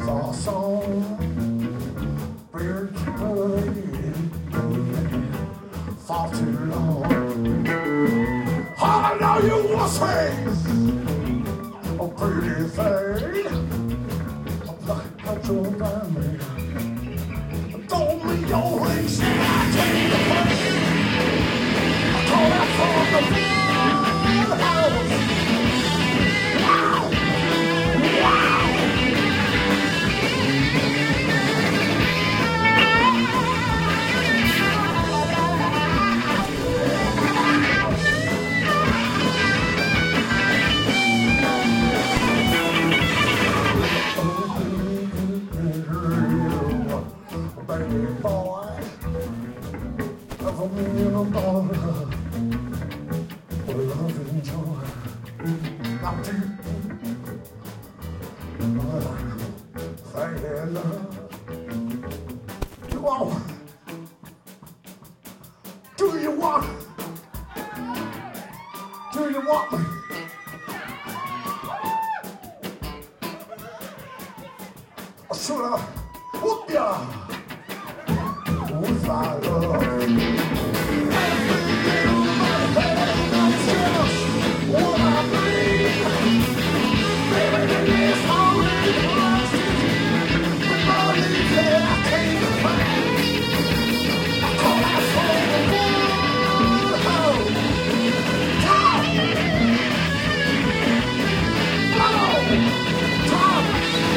for song, been for too long. I know you want to say, oh pretty thing, I'm like a joke by me. Don't me your rings, I take the pain. I call that from the house. Wow, wow. Baby boy, for me and a daughter, with love and joy. Now deep, thank you, love. You want? Do you want? Do you want me? Or should I whoop ya? With my love, that's just what I need. Baby, it's already lost. With all these that I can't find, I call out for the world. Tom,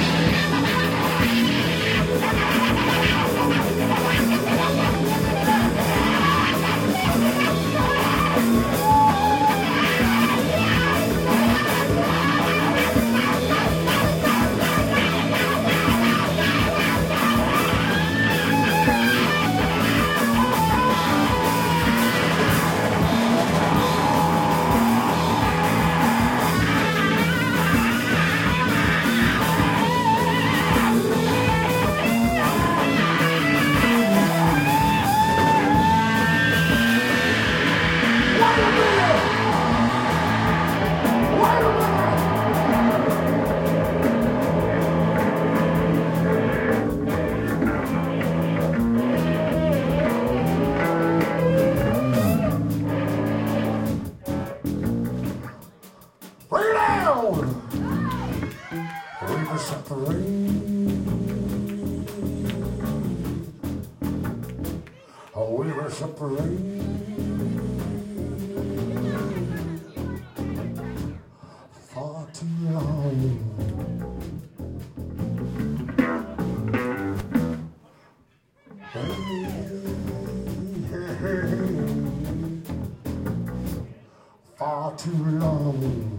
we were separated far too long. Far too long.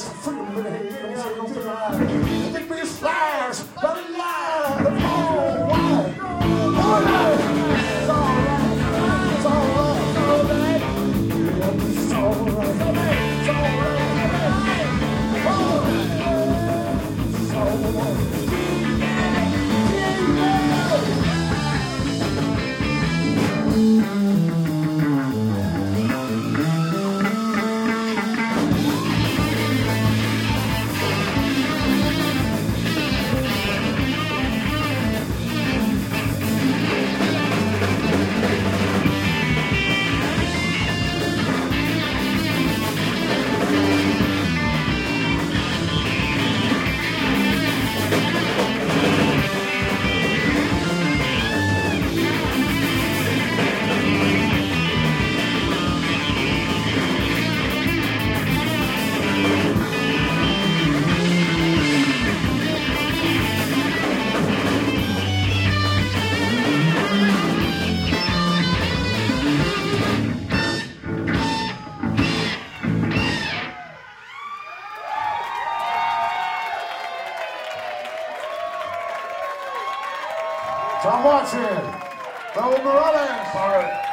That's the freedom of the head. You think we slash, but it lies. Oh, why? All right. It's all right. It's all right. It's all right. Yeah, it's all right. It's all right. It's all right. It's all right. John Watson, Raul Morales. All right.